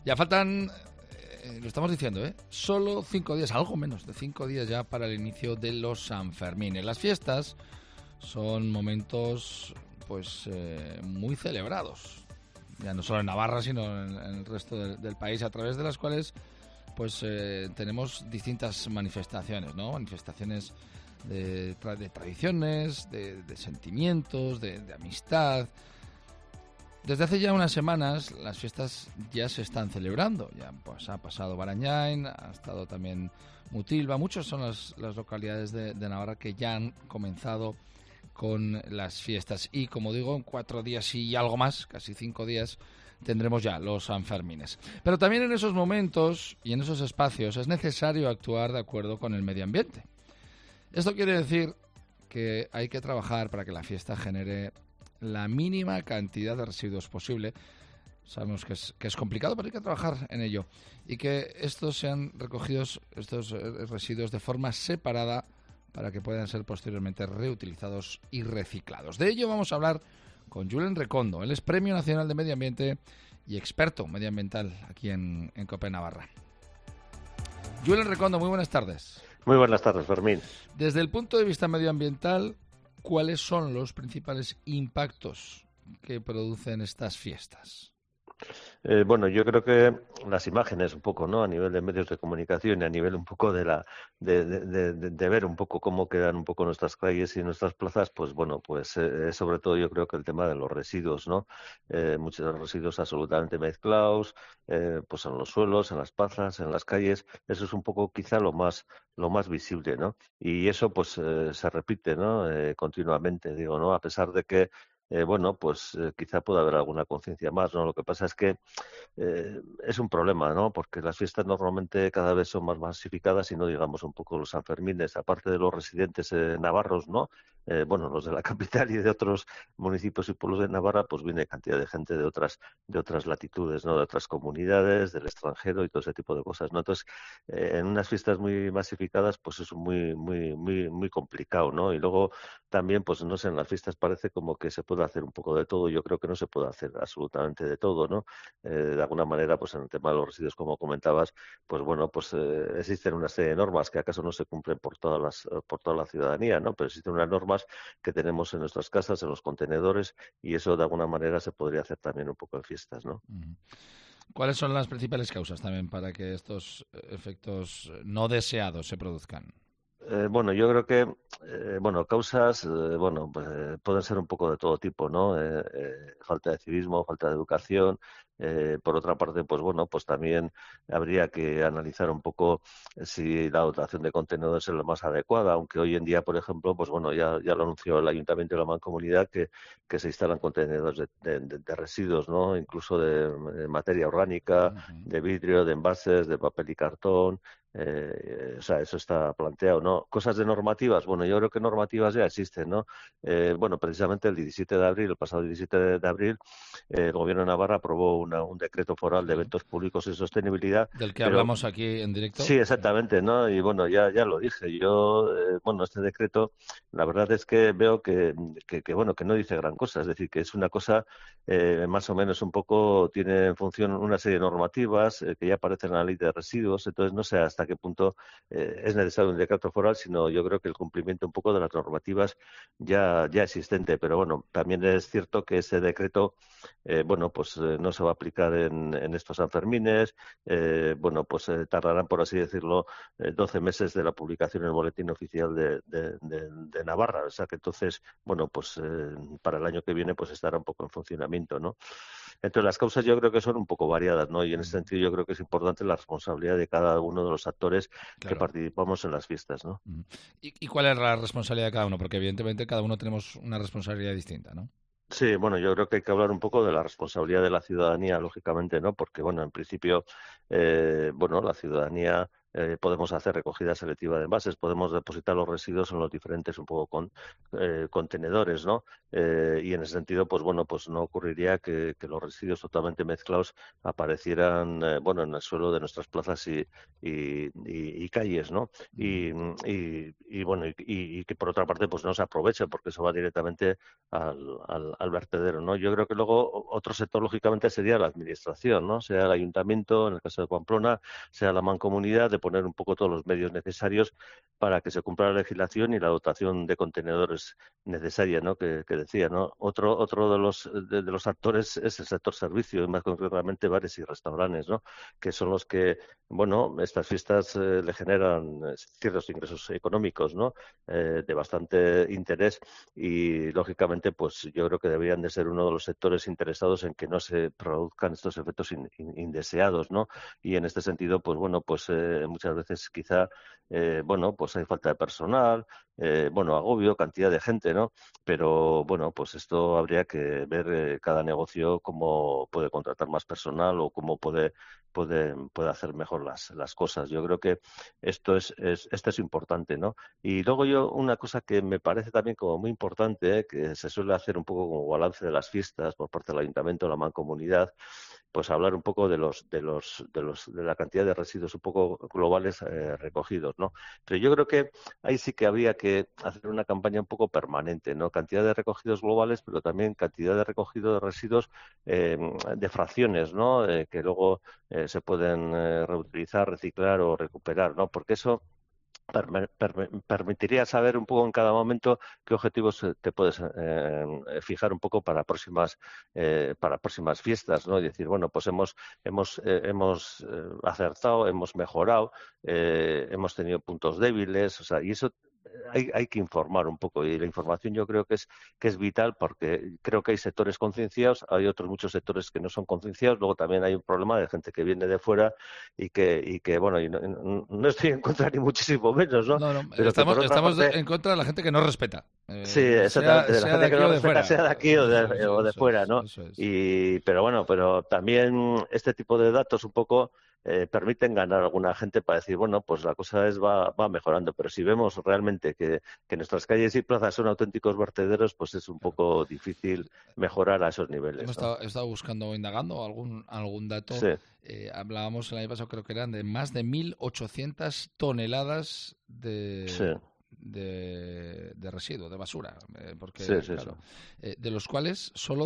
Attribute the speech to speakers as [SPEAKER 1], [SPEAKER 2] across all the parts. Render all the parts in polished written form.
[SPEAKER 1] Ya faltan, lo estamos diciendo, solo 5 días, algo menos de 5 días ya para el inicio de los Sanfermines. Las fiestas son momentos pues muy celebrados, ya no solo en Navarra, sino en el resto del país, a través de las cuales pues tenemos distintas manifestaciones, ¿no? Manifestaciones de tradiciones, de sentimientos, de amistad. Desde hace ya unas semanas las fiestas ya se están celebrando. Ya pues ha pasado Barañain, ha estado también Mutilva. Muchas son las localidades de Navarra que ya han comenzado con las fiestas. Y como digo, en 4 días y algo más, casi 5 días, tendremos ya los Sanfermines. Pero también en esos momentos y en esos espacios es necesario actuar de acuerdo con el medio ambiente. Esto quiere decir que hay que trabajar para que la fiesta genere la mínima cantidad de residuos posible. Sabemos que es complicado, pero hay que trabajar en ello. Y que estos sean recogidos, estos residuos, de forma separada para que puedan ser posteriormente reutilizados y reciclados. De ello vamos a hablar con Julen Recondo. Él es Premio Nacional de Medio Ambiente y experto medioambiental aquí en COPE Navarra. Julen Recondo, muy buenas tardes.
[SPEAKER 2] Muy buenas tardes, Fermín.
[SPEAKER 1] Desde el punto de vista medioambiental, ¿cuáles son los principales impactos que producen estas fiestas?
[SPEAKER 2] Bueno, yo creo que las imágenes un poco, ¿no? A nivel de medios de comunicación y a nivel un poco de ver un poco cómo quedan un poco nuestras calles y nuestras plazas, pues bueno, pues sobre todo yo creo que el tema de los residuos, ¿no? Muchos residuos absolutamente mezclados, pues en los suelos, en las plazas, en las calles. Eso es un poco quizá lo más visible, ¿no? Y eso pues se repite, ¿no? Continuamente, digo, ¿no? A pesar de que bueno, pues quizá pueda haber alguna conciencia más, ¿no? Lo que pasa es que es un problema, ¿no? Porque las fiestas normalmente cada vez son más masificadas y no digamos un poco los Sanfermines, aparte de los residentes navarros, ¿no? Bueno, los de la capital y de otros municipios y pueblos de Navarra, pues viene cantidad de gente de otras latitudes, ¿no? De otras comunidades, del extranjero y todo ese tipo de cosas, ¿no? Entonces, en unas fiestas muy masificadas, pues es muy complicado, ¿no? Y luego también, pues no sé, en las fiestas parece como que se puede hacer un poco de todo. Yo creo que no se puede hacer absolutamente de todo, ¿no? De alguna manera, pues en el tema de los residuos, como comentabas, pues bueno, pues existen una serie de normas que acaso no se cumplen por toda la ciudadanía, ¿no? Pero existen unas normas que tenemos en nuestras casas, en los contenedores, y eso de alguna manera se podría hacer también un poco en fiestas, ¿no?
[SPEAKER 1] ¿Cuáles son las principales causas también para que estos efectos no deseados se produzcan?
[SPEAKER 2] Bueno, yo creo que, causas, pues, pueden ser un poco de todo tipo, ¿no? Falta de civismo, falta de educación. Por otra parte, pues bueno, pues también habría que analizar un poco si la dotación de contenedores es la más adecuada, aunque hoy en día, por ejemplo, pues bueno, ya lo anunció el Ayuntamiento de la Mancomunidad que se instalan contenedores de residuos, ¿no? Incluso de materia orgánica, de vidrio, de envases, de papel y cartón. O sea, eso está planteado, ¿no? Cosas de normativas, bueno, yo creo que normativas ya existen, ¿no? Bueno, precisamente el pasado 17 de abril, el Gobierno de Navarra aprobó un decreto foral de eventos públicos y sostenibilidad.
[SPEAKER 1] Del que
[SPEAKER 2] pero
[SPEAKER 1] hablamos aquí en directo.
[SPEAKER 2] Sí, exactamente, ¿no? Y bueno, ya lo dije. Yo, bueno, este decreto, la verdad es que veo que bueno, que no dice gran cosa. Es decir, que es una cosa más o menos un poco, tiene en función una serie de normativas que ya aparecen en la ley de residuos. Entonces, no sé hasta qué punto es necesario un decreto foral, sino yo creo que el cumplimiento un poco de las normativas ya existente. Pero bueno, también es cierto que ese decreto, bueno, pues no se va a aplicar en estos Sanfermines. Bueno, pues tardarán, por así decirlo, 12 meses de la publicación en el Boletín Oficial de Navarra. O sea que entonces, bueno, pues para el año que viene pues estará un poco en funcionamiento, ¿no? Entonces las causas yo creo que son un poco variadas, ¿no? Y en ese sentido yo creo que es importante la responsabilidad de cada uno de los actores que participamos en las fiestas, ¿no?
[SPEAKER 1] ¿Y cuál es la responsabilidad de cada uno? Porque evidentemente cada uno tenemos una responsabilidad distinta, ¿no?
[SPEAKER 2] Sí, bueno, yo creo que hay que hablar un poco de la responsabilidad de la ciudadanía, lógicamente, ¿no? Porque, bueno, en principio, bueno, la ciudadanía podemos hacer recogida selectiva de envases, podemos depositar los residuos en los diferentes un poco contenedores, ¿no? Y en ese sentido, pues bueno, pues no ocurriría que los residuos totalmente mezclados aparecieran, bueno, en el suelo de nuestras plazas y calles, ¿no? Y bueno, y que por otra parte, pues no se aproveche, porque eso va directamente al vertedero, ¿no? Yo creo que luego otro sector, lógicamente, sería la administración, ¿no? Sea el ayuntamiento, en el caso de Pamplona, sea la mancomunidad, de poner un poco todos los medios necesarios para que se cumpla la legislación y la dotación de contenedores necesaria, ¿no? Que decía, ¿no? Otro de los actores es el sector servicio, y más concretamente bares y restaurantes, ¿no? Que son los que, bueno, estas fiestas le generan ciertos ingresos económicos, ¿no? De bastante interés y, lógicamente, pues yo creo que deberían de ser uno de los sectores interesados en que no se produzcan estos efectos indeseados, ¿no? Y en este sentido, pues bueno, pues muchas veces quizá, bueno, pues hay falta de personal, bueno, agobio, cantidad de gente, ¿no? Pero bueno, pues esto habría que ver cada negocio cómo puede contratar más personal o cómo puede hacer mejor las cosas. Yo creo que esto es importante, ¿no? Y luego una cosa que me parece también como muy importante, que se suele hacer un poco como balance de las fiestas por parte del Ayuntamiento, la Mancomunidad, pues hablar un poco de la cantidad de residuos un poco globales recogidos, ¿no? Pero yo creo que ahí sí que habría que hacer una campaña un poco permanente, ¿no? Cantidad de recogidos globales, pero también cantidad de recogido de residuos de fracciones, ¿no? Que luego se pueden reutilizar, reciclar o recuperar, ¿no? Porque eso permitiría saber un poco en cada momento qué objetivos te puedes fijar un poco para próximas fiestas, ¿no? Y decir, bueno, pues hemos acertado, hemos mejorado, hemos tenido puntos débiles, o sea, y eso hay que informar un poco y la información yo creo que es vital porque creo que hay sectores concienciados, hay otros muchos sectores que no son concienciados, luego también hay un problema de gente que viene de fuera y que bueno, y no estoy en contra ni muchísimo menos, ¿no?
[SPEAKER 1] No, no,
[SPEAKER 2] Pero que por otra
[SPEAKER 1] estamos
[SPEAKER 2] parte
[SPEAKER 1] en contra de la gente que no respeta,
[SPEAKER 2] sí, exactamente, de la
[SPEAKER 1] sea de
[SPEAKER 2] gente que
[SPEAKER 1] aquí
[SPEAKER 2] no
[SPEAKER 1] o de
[SPEAKER 2] respeta,
[SPEAKER 1] fuera.
[SPEAKER 2] sea de aquí o de
[SPEAKER 1] Eso
[SPEAKER 2] fuera,
[SPEAKER 1] es,
[SPEAKER 2] ¿no?
[SPEAKER 1] eso es.
[SPEAKER 2] Pero bueno, pero también este tipo de datos un poco permiten ganar a alguna gente para decir, bueno, pues la cosa va mejorando, pero si vemos realmente que nuestras calles y plazas son auténticos vertederos, pues es un
[SPEAKER 1] Claro.
[SPEAKER 2] poco difícil mejorar a esos niveles, ¿no?
[SPEAKER 1] He estado buscando o indagando algún dato.
[SPEAKER 2] Sí,
[SPEAKER 1] Hablábamos el año pasado, creo que eran de más de 1.800 toneladas
[SPEAKER 2] sí,
[SPEAKER 1] de residuo, de basura.
[SPEAKER 2] sí,
[SPEAKER 1] Porque,
[SPEAKER 2] sí, sí.
[SPEAKER 1] claro, de los cuales solo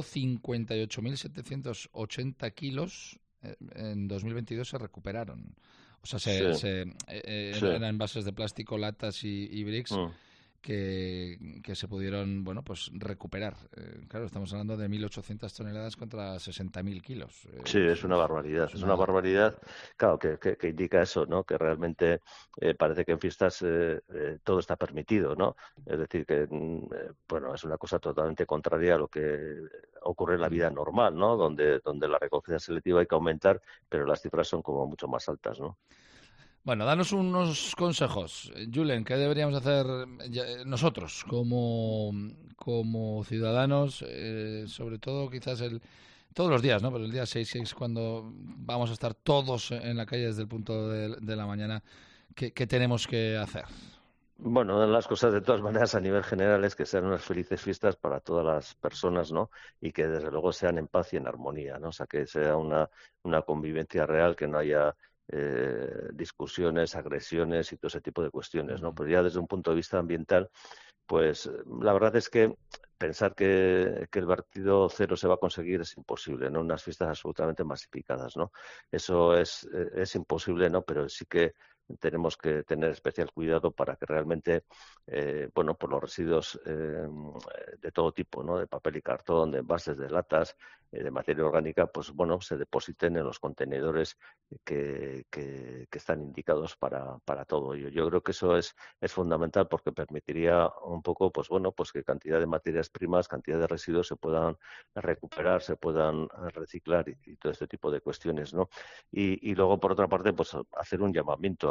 [SPEAKER 1] 58.780 kilos en 2022 se recuperaron. O sea,
[SPEAKER 2] Sí, sí.
[SPEAKER 1] eran envases de plástico, latas y bricks
[SPEAKER 2] Mm.
[SPEAKER 1] que se pudieron, bueno, pues recuperar. Claro, estamos hablando de 1.800 toneladas contra 60.000 kilos.
[SPEAKER 2] Sí, es una barbaridad,
[SPEAKER 1] Es
[SPEAKER 2] es una
[SPEAKER 1] una...
[SPEAKER 2] barbaridad, claro, que indica eso, ¿no? Que realmente parece que en fiestas todo está permitido, ¿no? Es decir, que, bueno, es una cosa totalmente contraria a lo que ocurre en la vida normal, ¿no? Donde la recogida selectiva hay que aumentar, pero las cifras son como mucho más altas, ¿no?
[SPEAKER 1] Bueno, danos unos consejos. Julen, ¿qué deberíamos hacer nosotros como ciudadanos? Sobre todo quizás todos los días, ¿no? Pero el día 6 es cuando vamos a estar todos en la calle desde el punto de la mañana. ¿Qué tenemos que hacer?
[SPEAKER 2] Bueno, una de las cosas de todas maneras a nivel general es que sean unas felices fiestas para todas las personas, ¿no? Y que desde luego sean en paz y en armonía, ¿no? O sea, que sea una convivencia real, que no haya discusiones, agresiones y todo ese tipo de cuestiones, ¿no? Pero ya desde un punto de vista ambiental, pues la verdad es que pensar que el vertido cero se va a conseguir es imposible, ¿no? Unas fiestas absolutamente masificadas, ¿no? Eso es imposible, ¿no? Pero sí que tenemos que tener especial cuidado para que realmente, bueno, por los residuos de todo tipo, ¿no? De papel y cartón, de envases, de latas, de materia orgánica, pues bueno, se depositen en los contenedores que están indicados para todo ello. Yo creo que eso es fundamental porque permitiría un poco, pues bueno, pues que cantidad de materias primas, cantidad de residuos se puedan recuperar, se puedan reciclar y todo este tipo de cuestiones, ¿no? Y luego, por otra parte, pues hacer un llamamiento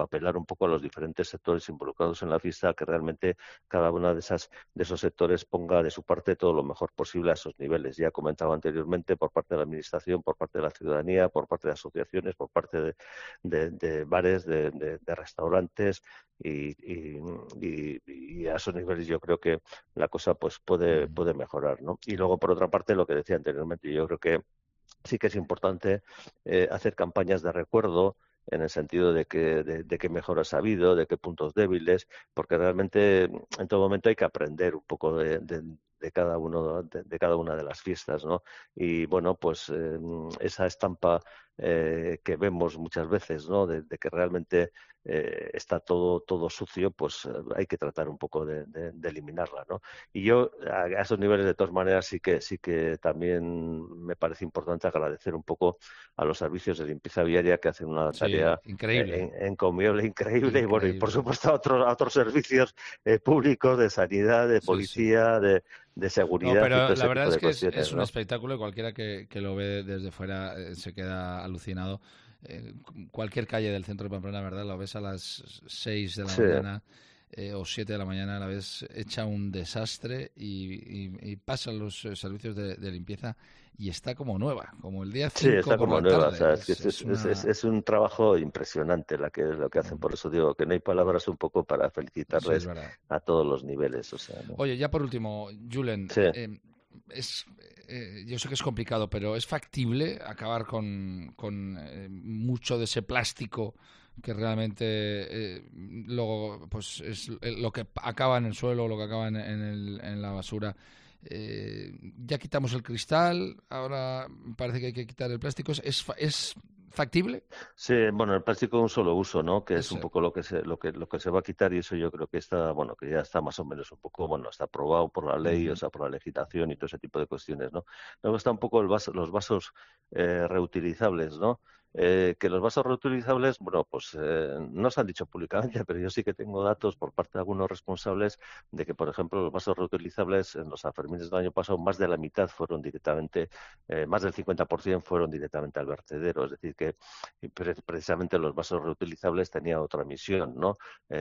[SPEAKER 2] apelar un poco a los diferentes sectores involucrados en la fiesta, que realmente cada una de esos sectores ponga de su parte todo lo mejor posible a esos niveles. Ya he comentado anteriormente, por parte de la administración, por parte de la ciudadanía, por parte de asociaciones, por parte de bares, de restaurantes, y a esos niveles yo creo que la cosa pues puede mejorar, ¿no? Y luego, por otra parte, lo que decía anteriormente, yo creo que sí que es importante hacer campañas de recuerdo, en el sentido de qué mejoras ha habido, de qué puntos débiles, porque realmente en todo momento hay que aprender un poco de cada de cada una de las fiestas, ¿no? Y bueno, pues esa estampa que vemos muchas veces, ¿no? De que realmente está todo sucio, pues hay que tratar un poco de eliminarla, ¿no? Y yo a esos niveles, de todas maneras, sí que también me parece importante agradecer un poco a los servicios de limpieza viaria, que hacen una tarea
[SPEAKER 1] increíble.
[SPEAKER 2] Encomiable, increíble, y bueno, y por
[SPEAKER 1] Increíble.
[SPEAKER 2] supuesto a otros servicios públicos, de sanidad, de
[SPEAKER 1] Sí, sí.
[SPEAKER 2] policía, de
[SPEAKER 1] No,
[SPEAKER 2] seguridad y todo
[SPEAKER 1] pero la
[SPEAKER 2] ese
[SPEAKER 1] verdad
[SPEAKER 2] tipo
[SPEAKER 1] es
[SPEAKER 2] de
[SPEAKER 1] que
[SPEAKER 2] cuestiones,
[SPEAKER 1] es un
[SPEAKER 2] ¿no?
[SPEAKER 1] espectáculo, y cualquiera que lo ve desde fuera se queda alucinado. Cualquier calle del centro de Pamplona, ¿verdad? Lo ves a las 6 de la
[SPEAKER 2] Sí,
[SPEAKER 1] mañana o 7 de la mañana, la ves hecha un desastre, y pasan los servicios de limpieza y está como nueva, como el día
[SPEAKER 2] sí,
[SPEAKER 1] 5
[SPEAKER 2] está
[SPEAKER 1] por
[SPEAKER 2] como
[SPEAKER 1] la
[SPEAKER 2] nueva, o sea,
[SPEAKER 1] tarde.
[SPEAKER 2] es que
[SPEAKER 1] Es una...
[SPEAKER 2] es un trabajo impresionante lo que hacen, por eso digo que no hay palabras un poco para
[SPEAKER 1] Sí, es
[SPEAKER 2] felicitarles
[SPEAKER 1] verdad.
[SPEAKER 2] a todos los niveles, o sea, ¿no?
[SPEAKER 1] Oye, ya por último, Julen,
[SPEAKER 2] Sí.
[SPEAKER 1] es, yo sé que es complicado, pero ¿es factible acabar con mucho de ese plástico que realmente luego pues es lo que acaba en el suelo, lo que acaba en la basura? Ya quitamos el cristal, ahora parece que hay que quitar el plástico. ¿Es factible?
[SPEAKER 2] Sí, bueno, el plástico de un solo uso, ¿no? Que es un
[SPEAKER 1] Ese.
[SPEAKER 2] poco lo que se va a quitar, y eso yo creo que está, bueno, que ya está más o menos un poco, bueno, está aprobado por la ley, o
[SPEAKER 1] Ujú.
[SPEAKER 2] sea, por la legislación y todo ese tipo de cuestiones, ¿no? Luego está un poco los vasos reutilizables, ¿no? Que los vasos reutilizables, bueno, pues no se han dicho públicamente, pero yo sí que tengo datos por parte de algunos responsables de que, por ejemplo, los vasos reutilizables en los Sanfermines del año pasado, más de la mitad fueron directamente, más del 50% fueron directamente al vertedero. Es decir, que precisamente los vasos reutilizables tenían otra misión, ¿no?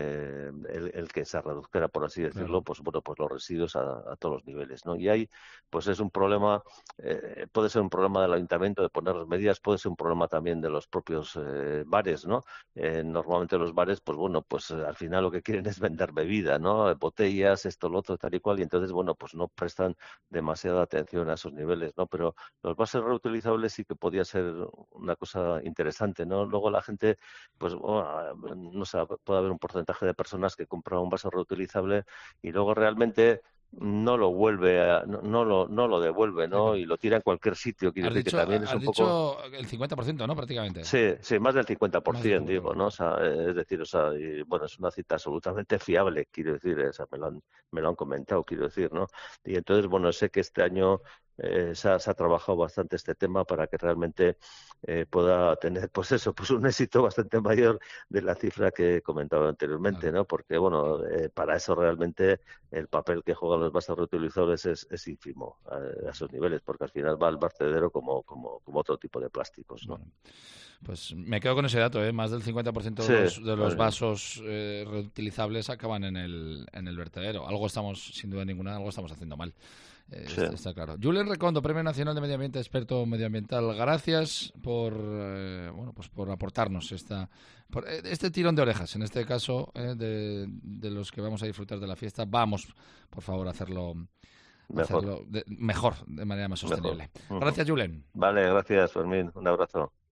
[SPEAKER 2] El que se redujera, por así decirlo,
[SPEAKER 1] Claro.
[SPEAKER 2] pues bueno, pues los residuos a todos los niveles, ¿no? Y ahí, pues es un problema, puede ser un problema del ayuntamiento de poner las medidas, puede ser un problema también de los propios bares, ¿no? Normalmente los bares, pues bueno, pues al final lo que quieren es vender bebida, ¿no? Botellas, esto, lo otro, tal y cual, y entonces, bueno, pues no prestan demasiada atención a esos niveles, ¿no? Pero los vasos reutilizables sí que podía ser una cosa interesante, ¿no? Luego la gente, pues, bueno, no sé, puede haber un porcentaje de personas que compran un vaso reutilizable y luego realmente no lo vuelve, no lo devuelve,
[SPEAKER 1] Sí,
[SPEAKER 2] ¿no? Y lo tira en cualquier sitio. Quiero decir que también es
[SPEAKER 1] has
[SPEAKER 2] un poco.
[SPEAKER 1] dicho el 50%, ¿no? Prácticamente.
[SPEAKER 2] Sí, sí, más del
[SPEAKER 1] Más del
[SPEAKER 2] 50%, digo, ¿no? O
[SPEAKER 1] 50%.
[SPEAKER 2] sea, es decir, o sea, y, bueno, es una cita absolutamente fiable, quiero decir, o sea, me lo han comentado, quiero decir, ¿no? Y entonces, bueno, sé que este año se ha trabajado bastante este tema para que realmente pueda tener, pues eso, pues un éxito bastante mayor de la cifra que he comentado anteriormente,
[SPEAKER 1] Claro.
[SPEAKER 2] ¿no? Porque, bueno, para eso realmente el papel que juegan los vasos reutilizables es ínfimo a esos niveles, porque al final va al vertedero como otro tipo de plásticos, ¿no?
[SPEAKER 1] Bueno, pues me quedo con ese dato, ¿eh? Más del 50%
[SPEAKER 2] Sí,
[SPEAKER 1] de los vasos reutilizables acaban en el vertedero. Algo estamos, sin duda ninguna, algo estamos haciendo mal.
[SPEAKER 2] sí.
[SPEAKER 1] Está claro. Julen Recondo, Premio Nacional de Medio Ambiente, experto medioambiental. Gracias por bueno, pues por aportarnos este tirón de orejas. En este caso, de los que vamos a disfrutar de la fiesta, vamos, por favor, a
[SPEAKER 2] Mejor,
[SPEAKER 1] mejor, de manera más
[SPEAKER 2] mejor.
[SPEAKER 1] sostenible.
[SPEAKER 2] Ujú.
[SPEAKER 1] Gracias, Julen.
[SPEAKER 2] Vale, gracias, Fermín. Un abrazo.